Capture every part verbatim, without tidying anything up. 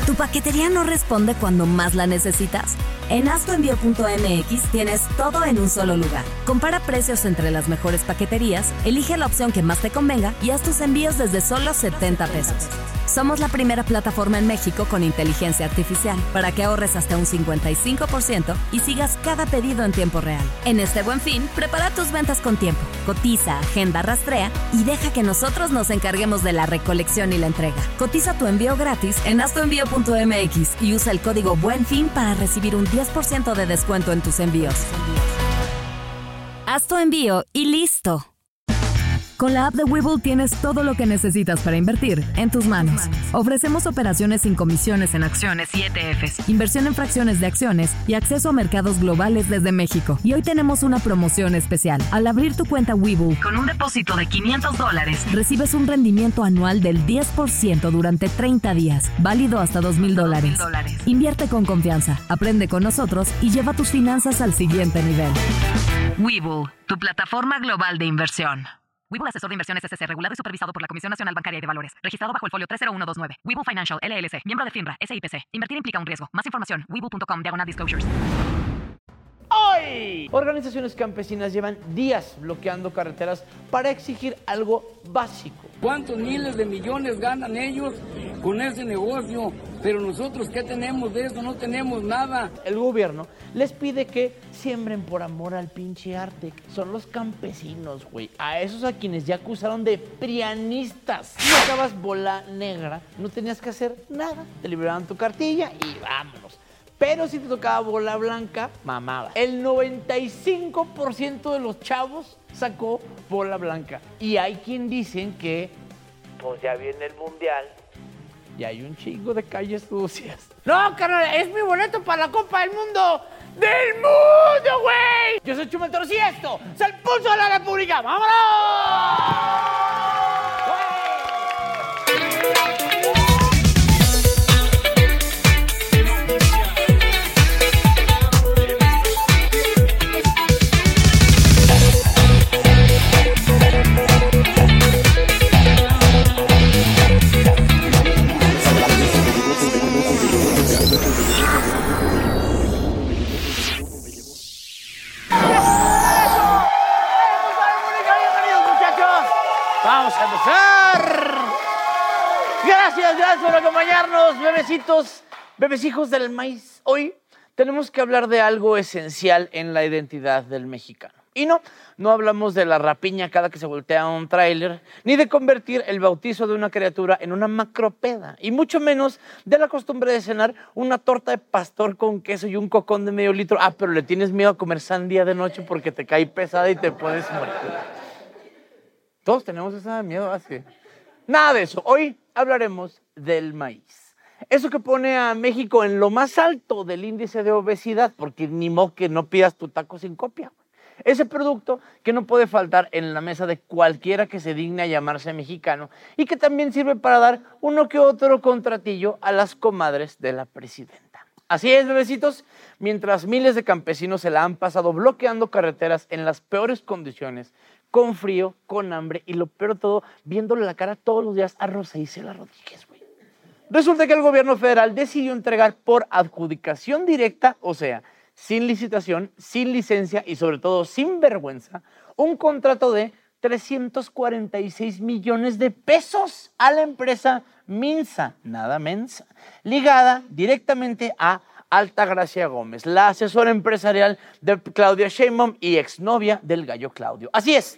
¿Tu paquetería no responde cuando más la necesitas? En haz tu envío punto m x tienes todo en un solo lugar. Compara precios entre las mejores paqueterías, elige la opción que más te convenga y haz tus envíos desde solo setenta pesos. Somos la primera plataforma en México con inteligencia artificial para que ahorres hasta un cincuenta y cinco por ciento y sigas cada pedido en tiempo real. En este Buen Fin, prepara tus ventas con tiempo, cotiza, agenda, rastrea y deja que nosotros nos encarguemos de la recolección y la entrega. Cotiza tu envío gratis en haz tu envío punto m x y usa el código Buen Fin para recibir un diez por ciento de descuento en tus envíos. Haz tu envío y listo. Con la app de Webull tienes todo lo que necesitas para invertir en tus manos. Ofrecemos operaciones sin comisiones en acciones y E T Fs, inversión en fracciones de acciones y acceso a mercados globales desde México. Y hoy tenemos una promoción especial. Al abrir tu cuenta Webull con un depósito de quinientos dólares, recibes un rendimiento anual del diez por ciento durante treinta días, válido hasta dos mil dólares. Invierte con confianza, aprende con nosotros y lleva tus finanzas al siguiente nivel. Webull, tu plataforma global de inversión. Webull Asesor de Inversiones S C, regulado y supervisado por la Comisión Nacional Bancaria y de Valores. Registrado bajo el folio tres cero uno dos nueve. Webull Financial, L L C. Miembro de FINRA, S I P C. Invertir implica un riesgo. Más información, webull punto com, diagonal disclosures. Hoy, organizaciones campesinas llevan días bloqueando carreteras para exigir algo básico. ¿Cuántos miles de millones ganan ellos con ese negocio? Pero nosotros, ¿qué tenemos de eso? No tenemos nada. El gobierno les pide que siembren por amor al pinche arte. Son los campesinos, güey. A esos a quienes ya acusaron de prianistas. Si acabas bola negra, no tenías que hacer nada. Te liberaban tu cartilla y vámonos. Pero si te tocaba bola blanca, mamada. El noventa y cinco por ciento de los chavos sacó bola blanca. Y hay quien dicen que, pues ya viene el mundial y hay un chingo de calles sucias. No, carnal, es mi boleto para la Copa del Mundo. ¡Del mundo, güey! Yo soy Chumel Torres y esto es el Pulso de la República. ¡Vámonos! Vamos a empezar. Gracias, gracias por acompañarnos, bebecitos, bebesijos del maíz. Hoy tenemos que hablar de algo esencial en la identidad del mexicano. Y no, no hablamos de la rapiña cada que se voltea un tráiler, ni de convertir el bautizo de una criatura en una macropeda, y mucho menos de la costumbre de cenar una torta de pastor con queso y un cocón de medio litro. Ah, pero le tienes miedo a comer sandía de noche porque te cae pesada y te puedes morir. Todos tenemos ese miedo así. Nada de eso. Hoy hablaremos del maíz. Eso que pone a México en lo más alto del índice de obesidad, porque ni modo que no pidas tu taco sin copia. Ese producto que no puede faltar en la mesa de cualquiera que se digne a llamarse mexicano y que también sirve para dar uno que otro contratillo a las comadres de la presidenta. Así es, bebecitos, mientras miles de campesinos se la han pasado bloqueando carreteras en las peores condiciones, con frío, con hambre y lo peor de todo, viéndole la cara todos los días a Rosa Isela Rodríguez, güey. Resulta que el gobierno federal decidió entregar por adjudicación directa, o sea, sin licitación, sin licencia y sobre todo sin vergüenza, un contrato de trescientos cuarenta y seis millones de pesos a la empresa Minsa, nada mensa, ligada directamente a Altagracia Gómez, la asesora empresarial de Claudia Sheinbaum y exnovia del gallo Claudio. Así es.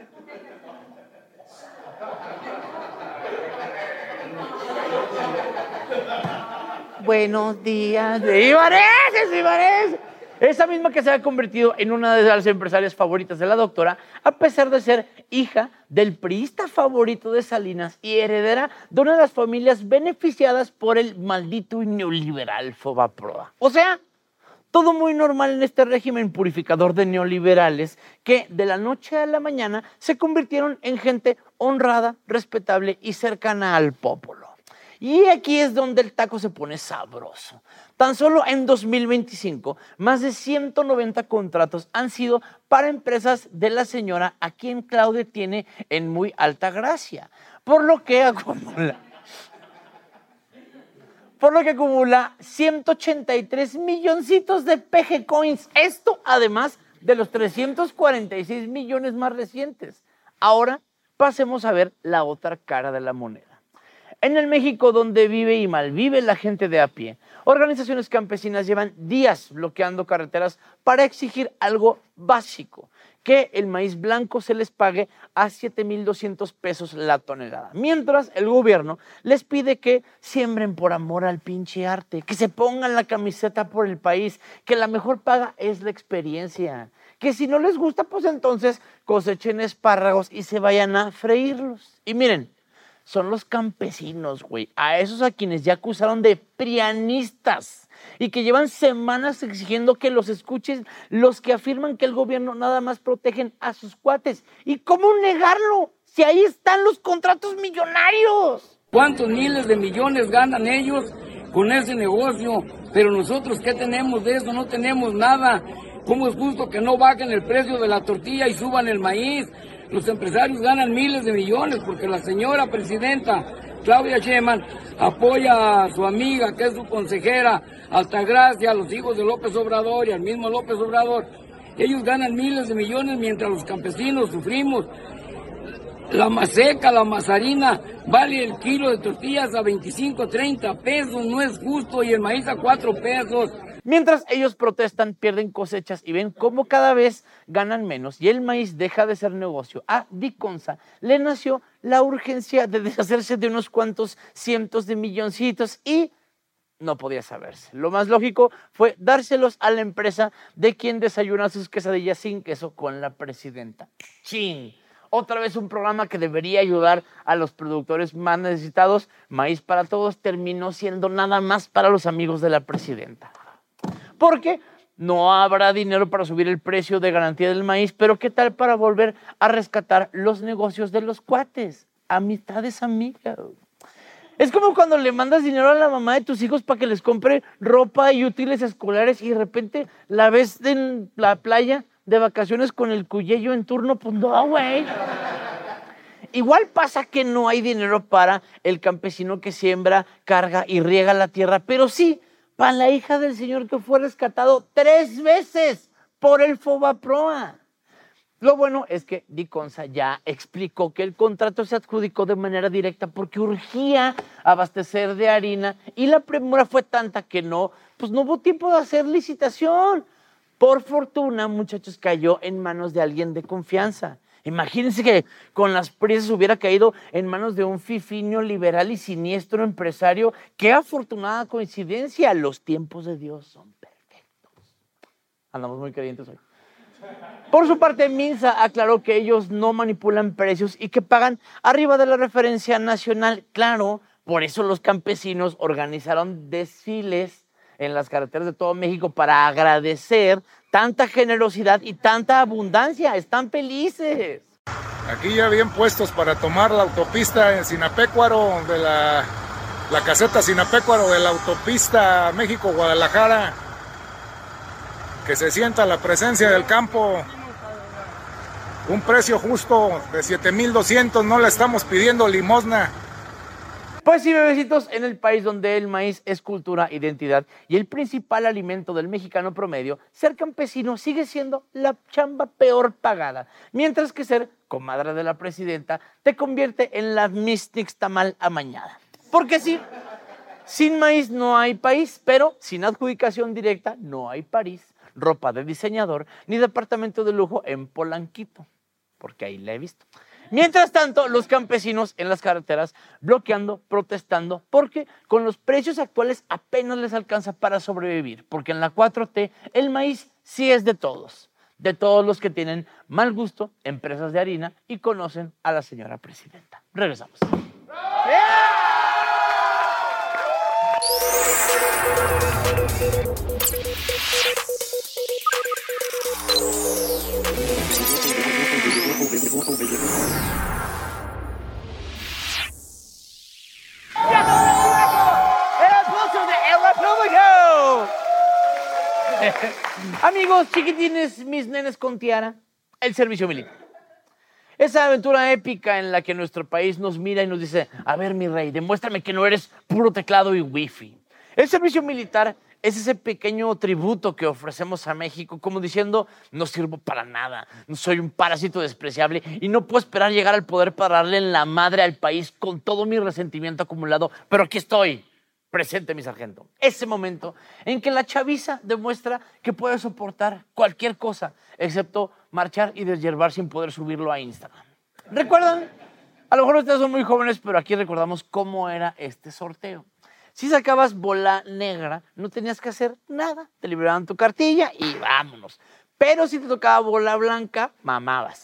Buenos días. ¡Sí parece, sí parece! Esa misma que se ha convertido en una de las empresarias favoritas de la doctora, a pesar de ser hija del priista favorito de Salinas y heredera de una de las familias beneficiadas por el maldito y neoliberal Fobaproa. O sea, todo muy normal en este régimen purificador de neoliberales que de la noche a la mañana se convirtieron en gente honrada, respetable y cercana al pueblo. Y aquí es donde el taco se pone sabroso. Tan solo en dos mil veinticinco, más de ciento noventa contratos han sido para empresas de la señora a quien Claudia tiene en muy alta gracia, por lo que acumula, por lo que acumula ciento ochenta y tres milloncitos de P G Coins. Esto además de los trescientos cuarenta y seis millones más recientes. Ahora pasemos a ver la otra cara de la moneda. En el México donde vive y malvive la gente de a pie, organizaciones campesinas llevan días bloqueando carreteras para exigir algo básico, que el maíz blanco se les pague a siete mil doscientos pesos la tonelada. Mientras el gobierno les pide que siembren por amor al pinche arte, que se pongan la camiseta por el país, que la mejor paga es la experiencia, que si no les gusta, pues entonces cosechen espárragos y se vayan a freírlos. Y miren, son los campesinos, güey, a esos a quienes ya acusaron de prianistas y que llevan semanas exigiendo que los escuchen los que afirman que el gobierno nada más protegen a sus cuates. ¿Y cómo negarlo? Si ahí están los contratos millonarios. ¿Cuántos miles de millones ganan ellos con ese negocio? Pero nosotros, ¿qué tenemos de eso? No tenemos nada. ¿Cómo es justo que no bajen el precio de la tortilla y suban el maíz? Los empresarios ganan miles de millones porque la señora presidenta Claudia Sheinbaum apoya a su amiga, que es su consejera, Altagracia, a los hijos de López Obrador y al mismo López Obrador. Ellos ganan miles de millones mientras los campesinos sufrimos. La maseca, la mazarina, vale el kilo de tortillas a veinticinco, treinta pesos, no es justo, y el maíz a cuatro pesos. Mientras ellos protestan, pierden cosechas y ven cómo cada vez ganan menos y el maíz deja de ser negocio. A Diconsa le nació la urgencia de deshacerse de unos cuantos cientos de milloncitos y no podía saberse. Lo más lógico fue dárselos a la empresa de quien desayuna sus quesadillas sin queso con la presidenta. ¡Chin! Otra vez un programa que debería ayudar a los productores más necesitados. Maíz para Todos terminó siendo nada más para los amigos de la presidenta. Porque no habrá dinero para subir el precio de garantía del maíz, pero ¿qué tal para volver a rescatar los negocios de los cuates? Amistades amigas. Es como cuando le mandas dinero a la mamá de tus hijos para que les compre ropa y útiles escolares y de repente la ves en la playa de vacaciones con el cuyello en turno, pues no, güey. Igual pasa que no hay dinero para el campesino que siembra, carga y riega la tierra, pero sí para la hija del señor que fue rescatado tres veces por el Fobaproa. Lo bueno es que Diconsa ya explicó que el contrato se adjudicó de manera directa porque urgía abastecer de harina y la premura fue tanta que no, pues no hubo tiempo de hacer licitación. Por fortuna, muchachos, cayó en manos de alguien de confianza. Imagínense que con las prisas hubiera caído en manos de un fifinio liberal y siniestro empresario. ¡Qué afortunada coincidencia! Los tiempos de Dios son perfectos. Andamos muy calientes hoy. Por su parte, Minsa aclaró que ellos no manipulan precios y que pagan arriba de la referencia nacional. Claro, por eso los campesinos organizaron desfiles en las carreteras de todo México para agradecer tanta generosidad y tanta abundancia. Están felices. Aquí ya bien puestos para tomar la autopista en Sinapecuaro, de la, la caseta Sinapecuaro de la autopista México-Guadalajara. Que se sienta la presencia del campo. Un precio justo de siete mil doscientos, no le estamos pidiendo limosna. Pues sí, bebecitos, en el país donde el maíz es cultura, identidad y el principal alimento del mexicano promedio, ser campesino sigue siendo la chamba peor pagada, mientras que ser comadre de la presidenta te convierte en la Miss Nixtamal amañada. Porque sí, sin maíz no hay país, pero sin adjudicación directa no hay París, ropa de diseñador ni departamento de lujo en Polanquito, porque ahí la he visto. Mientras tanto, los campesinos en las carreteras bloqueando, protestando, porque con los precios actuales apenas les alcanza para sobrevivir, porque en la cuatro T el maíz sí es de todos, de todos los que tienen mal gusto, empresas de harina y conocen a la señora presidenta. Regresamos. Amigos, chiquitines, mis nenes con tiara, el servicio militar. Esa aventura épica en la que nuestro país nos mira y nos dice: a ver, mi rey, demuéstrame que no eres puro teclado y wifi. El servicio militar es ese pequeño tributo que ofrecemos a México, como diciendo, no sirvo para nada, soy un parásito despreciable y no puedo esperar llegar al poder para darle en la madre al país con todo mi resentimiento acumulado, pero aquí estoy, presente, mi sargento. Ese momento en que la chaviza demuestra que puede soportar cualquier cosa, excepto marchar y deshiervar sin poder subirlo a Instagram. ¿Recuerdan? A lo mejor ustedes son muy jóvenes, pero aquí recordamos cómo era este sorteo. Si sacabas bola negra, no tenías que hacer nada. Te liberaban tu cartilla y vámonos. Pero si te tocaba bola blanca, mamabas.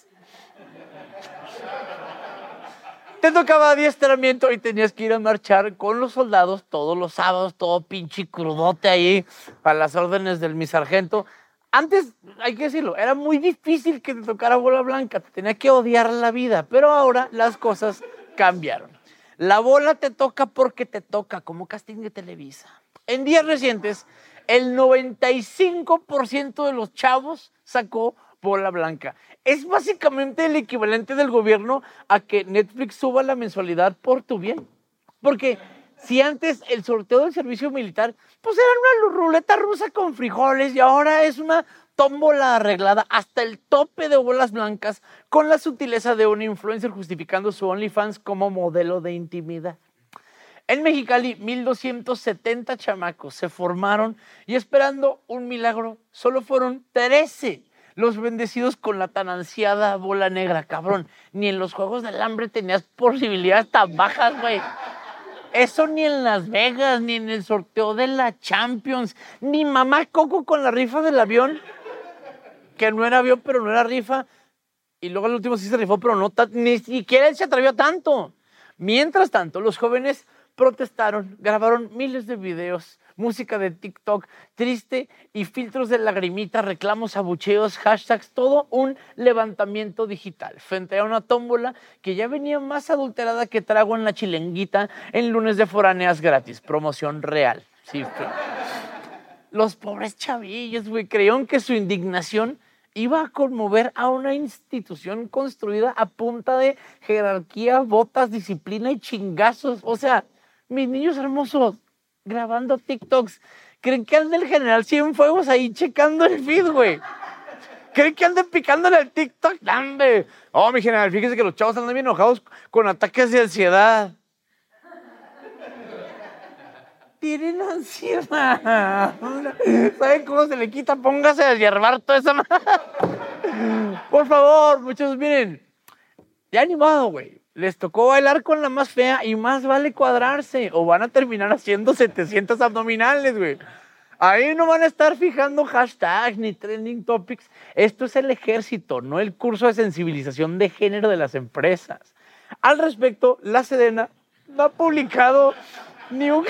Te tocaba adiestramiento y tenías que ir a marchar con los soldados todos los sábados, todo pinche crudote ahí, a las órdenes del mi sargento. Antes, hay que decirlo, era muy difícil que te tocara bola blanca. Te tenía que odiar la vida. Pero ahora las cosas cambiaron. La bola te toca porque te toca, como casting de Televisa. En días recientes, el noventa y cinco por ciento de los chavos sacó bola blanca. Es básicamente el equivalente del gobierno a que Netflix suba la mensualidad por tu bien. Porque si antes el sorteo del servicio militar, pues era una ruleta rusa con frijoles y ahora es una tómbola arreglada hasta el tope de bolas blancas con la sutileza de un influencer justificando su OnlyFans como modelo de intimidad. En Mexicali, mil doscientos setenta chamacos se formaron y esperando un milagro, solo fueron trece los bendecidos con la tan ansiada bola negra, cabrón. Ni en los Juegos del Hambre tenías posibilidades tan bajas, güey. Eso ni en Las Vegas, ni en el sorteo de la Champions, ni mamá Coco con la rifa del avión, que no era avión, pero no era rifa. Y luego el último sí se rifó, pero no, ni siquiera él se atrevió tanto. Mientras tanto, los jóvenes protestaron, grabaron miles de videos, música de TikTok, triste y filtros de lagrimita, reclamos, abucheos, hashtags, todo un levantamiento digital frente a una tómbola que ya venía más adulterada que trago en la chilenguita en lunes de foráneas gratis, promoción real. Sí, los pobres chavillos, güey, creyeron que su indignación iba a conmover a una institución construida a punta de jerarquía, botas, disciplina y chingazos. O sea, mis niños hermosos grabando TikToks, ¿creen que ande el general Cienfuegos ahí checando el feed, güey? ¿Creen que ande picándole al TikTok? ¡Dame! Oh, mi general, fíjese que los chavos andan bien enojados con ataques de ansiedad. Tienen ansiedad. ¿Saben cómo se le quita? Póngase a hierbar toda esa madre. Por favor, muchachos, miren. Ya animado, güey. Les tocó bailar con la más fea y más vale cuadrarse o van a terminar haciendo setecientos abdominales, güey. Ahí no van a estar fijando hashtags ni trending topics. Esto es el ejército, no el curso de sensibilización de género de las empresas. Al respecto, la Sedena no ha publicado ni un...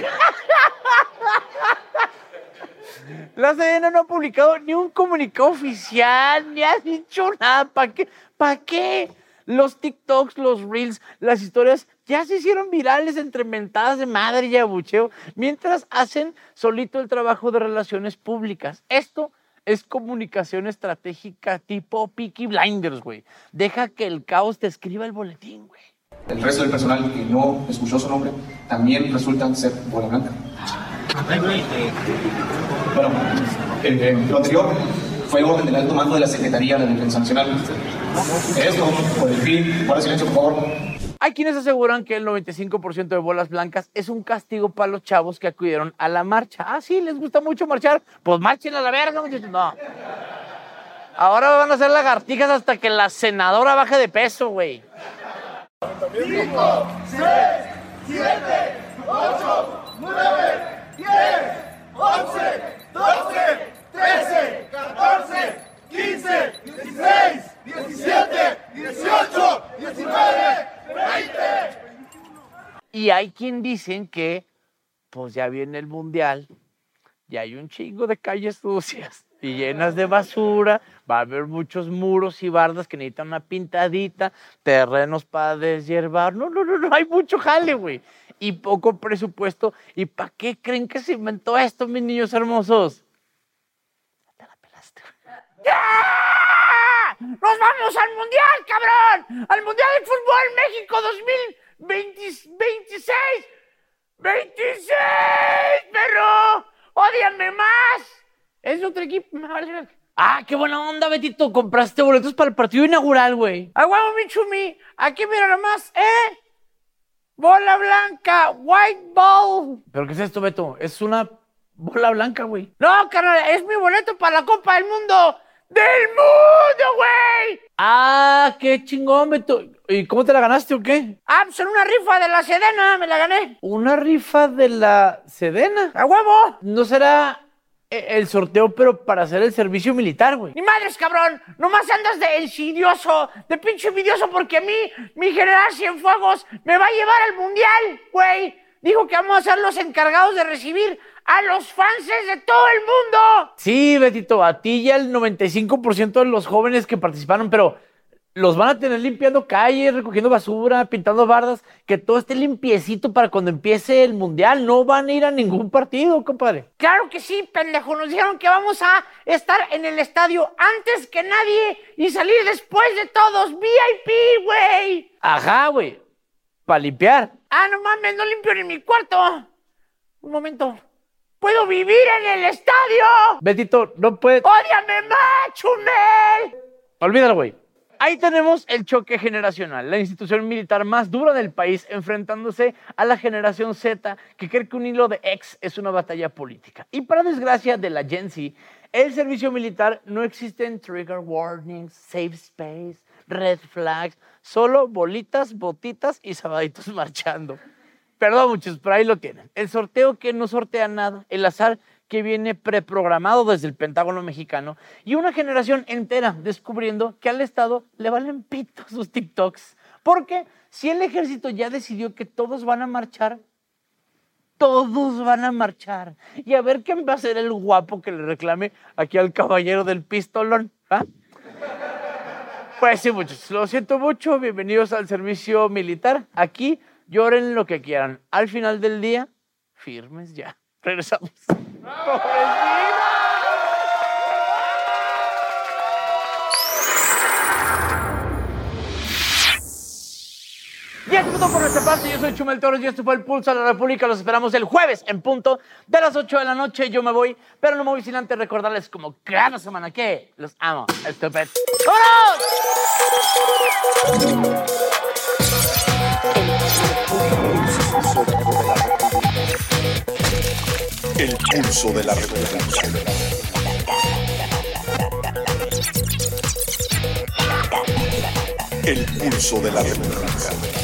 La Sedena no ha publicado ni un comunicado oficial, ni ha dicho nada. ¿Para qué? ¿Para qué? Los TikToks, los Reels, las historias ya se hicieron virales entre mentadas de madre y abucheo, mientras hacen solito el trabajo de relaciones públicas. Esto es comunicación estratégica tipo Peaky Blinders, güey. Deja que el caos te escriba el boletín, güey. El resto del personal que no escuchó su nombre también resultan ser bola blanca. Bueno, eh, lo anterior fue orden del alto mando de la Secretaría de Defensa Nacional. Esto, por el fin, guarda silencio, por favor. Hay quienes aseguran que el noventa y cinco por ciento de bolas blancas es un castigo para los chavos que acudieron a la marcha. Ah, sí, les gusta mucho marchar. Pues marchen a la verga, muchachos. No. Ahora van a hacer lagartijas hasta que la senadora baje de peso, güey. cinco, seis, siete, ocho, nueve, diez, once, doce, trece, catorce, quince, dieciséis, diecisiete, dieciocho, diecinueve, veinte. Y hay quien dicen que, pues ya viene el mundial, ya hay un chingo de calles sucias y llenas de basura, va a haber muchos muros y bardas que necesitan una pintadita, terrenos para deshiervar. No, no, no, no, hay mucho jale, güey. Y poco presupuesto. ¿Y para qué creen que se inventó esto, mis niños hermosos? Te la pelaste, güey. ¡Ya! ¡Nos vamos al mundial, cabrón! ¡Al mundial de fútbol México dos mil veintiséis! ¡veintiséis, perro! Es de otro equipo, me vale. Ah, qué buena onda, Betito. Compraste boletos para el partido inaugural, güey. ¡A huevo, mi chumi! Aquí mira nomás, ¿eh? Bola blanca, white ball. ¿Pero qué es esto, Beto? Es una bola blanca, güey. No, carnal, es mi boleto para la Copa del Mundo. ¡Del mundo, güey! Ah, qué chingón, Beto. ¿Y cómo te la ganaste o qué? Ah, pues en una rifa de la Sedena me la gané. ¿Una rifa de la Sedena? ¡A huevo! ¿No será el sorteo, pero para hacer el servicio militar, güey? ¡Ni madres, cabrón! Nomás andas de envidioso, de pinche envidioso, porque a mí, mi general Cienfuegos, me va a llevar al mundial, güey. Dijo que vamos a ser los encargados de recibir a los fans de todo el mundo. Sí, Betito, a ti y al noventa y cinco por ciento de los jóvenes que participaron, pero los van a tener limpiando calles, recogiendo basura, pintando bardas, que todo esté limpiecito para cuando empiece el mundial. No van a ir a ningún partido, compadre. Claro que sí, pendejo. Nos dijeron que vamos a estar en el estadio antes que nadie y salir después de todos. V I P, güey. Ajá, güey. Para limpiar. Ah, no mames, no limpio ni mi cuarto. Un momento. ¿Puedo vivir en el estadio? Betito, no puedes... ¡Ódiame más, Chumel! Olvídalo, güey. Ahí tenemos el choque generacional, la institución militar más dura del país enfrentándose a la generación Z que cree que un hilo de ex es una batalla política. Y para desgracia de la Gen Z, el servicio militar no existen trigger warnings, safe space, red flags, solo bolitas, botitas y sabaditos marchando. Perdón, muchos, pero ahí lo tienen. El sorteo que no sortea nada, el azar que viene preprogramado desde el Pentágono mexicano y una generación entera descubriendo que al Estado le valen pito sus TikToks. Porque si el ejército ya decidió que todos van a marchar, todos van a marchar. Y a ver quién va a ser el guapo que le reclame aquí al caballero del pistolón. ¿Ah? Pues sí, muchachos, lo siento mucho. Bienvenidos al servicio militar. Aquí lloren lo que quieran. Al final del día, firmes ya. Regresamos. diez minutos por nuestra parte, yo soy Chumel Torres y esto fue El Pulso de la República. Los esperamos el jueves en punto de las ocho de la noche. Yo me voy, pero no me voy sin antes recordarles como cada semana que los amo. Estupendo. ¡Vámonos! El Pulso de la República. El Pulso de la República.